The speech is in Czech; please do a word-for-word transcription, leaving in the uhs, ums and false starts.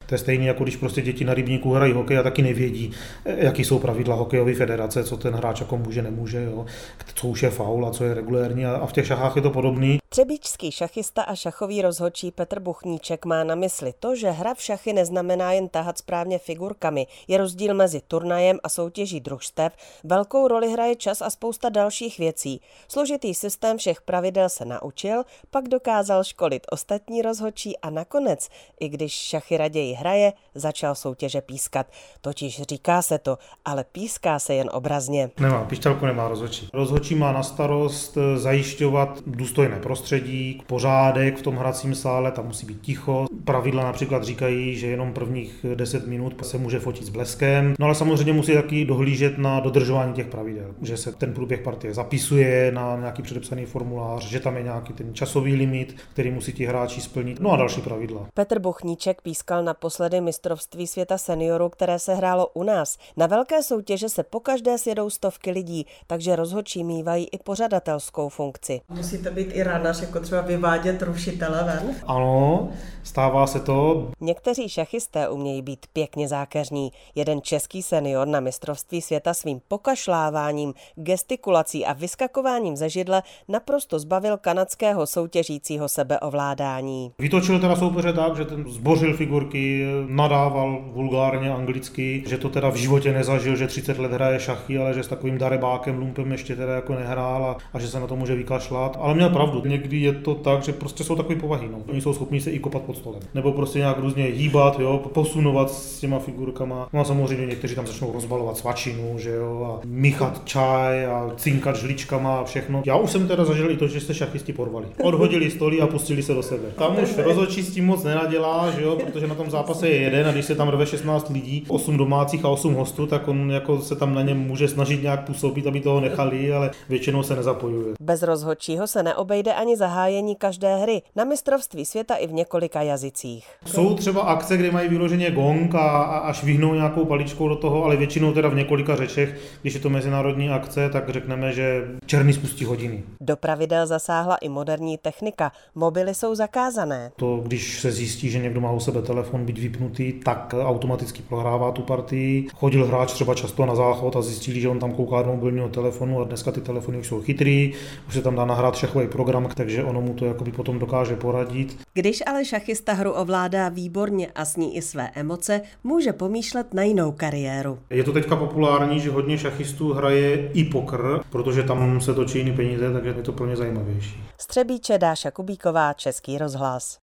To je stejné, jako když prostě děti na rybníku hrají hokej a taky nevědí, jaký jsou pravidla hokejové federace, co ten hráč jako může, nemůže, jo, co už je faul a co je regulérní a v těch šachách je to podobný. Třebíčský šachista a šachový rozhodčí Petr Buchníček má na mysli to, že hra v šachy neznamená jen tahat správně figurkami. Je rozdíl mezi turnajem a soutěží družstev, velkou roli hraje čas a spousta dalších věcí. Složitý systém všech pravidel se naučil, pak dokázal školit ostatní rozhodčí a nakonec, i když šachy raději hraje, začal soutěže pískat. Totiž říká se to, ale píská se jen obrazně. Nemá, pišťalku nemá rozhodčí. Rozhodčí má na starost zajišťovat důstojné prostředí, pořádek v tom hracím sále, tam musí být ticho. Pravidla například říkají, že jenom prvních deset minut se může fotit s bleskem. No ale samozřejmě musí taky dohlížet na dodržování těch pravidel, že se ten průběh partie zapisuje na nějaký předepsaný formulář, že tam je nějaký ten časový limit, který musí ti hráči splnit. No a další pravidla. Petr Buchníček pískal naposledy mistrovství světa seniorů, které se hrálo u nás. Na velké soutěže se pokaždé sjedou stovky lidí, takže rozhodčí mívají i pořadatelskou funkci. Musíte být i ranař, jako třeba vyvádět rušitele ven? Ano, stává se to. Někteří šachisté umějí být pěkně zákeřní. Jeden český senior na mistrovství světa svým pokašláváním, gestikulací a vyskakováním ze židle naprosto zbavil kanadského soutěžícího sebeovládání. Vytočil teda soupeře tak, že ten zbořil figurky, nadával vulgárně anglicky, že to teda v životě nezažil, že třicet let hraje šachy, ale že s takovým darebákem, lumpem ještě teda jako nehrál a, a že se na to může vykašlat. Ale měl pravdu, někdy je to tak, že prostě jsou takový povahy. No. Oni jsou schopni se i kopat pod stolem. Nebo prostě nějak různě hýbat, jo, posunovat s těma figurkama. No a samozřejmě někteří tam začnou rozbalovat svačinu, že jo, a míchat čaj a cinkat žličkama a všechno. Já už jsem teda zažil i to, že se šachisti porvali. Odhodili stoly a pustili se do sebe. Tam už rozhodčí s tím moc nenadělá, že jo, protože na tom zápase je jeden a když se tam rve šestnáct lidí, osm domácích a osm hostů, tak on jako se tam na něm může snažit nějak působit, aby toho nechali, ale většinou se nezapojuje. Bez rozhodčího se neobejde ani zahájení každé hry, na mistrovství světa i v několika jazycích. Jsou třeba akce, kde mají vyloženě gong a, a až vyhnou nějakou paličkou do toho, ale většinou teda v několika řečech, když je to mezinárodní akce, tak řekneme, že černý spustí hodiny. Do pravidel zasáhla i moderní technika. Mobily jsou zakázané. To, když se zjistí, že někdo má u sebe telefon být vypnutý, tak automaticky prohrává tu partii. Chodil hráč třeba často na záchod a zjistili, že on tam kouká do mobilního telefonu a dneska ty telefony už jsou chytrý, už se tam dá nahrát šachový program, takže ono mu to jakoby potom dokáže poradit. Když ale šachista hru ovládá výborně a s ní i své emoce, může pomýšlet na jinou kariéru. Je to teďka populární, že hodně šachistů hraje i poker, protože tam se točí jiný peníze, takže je to pro ně zajímavější. Z Třebíče Dáša Kubíková, Český rozhlas.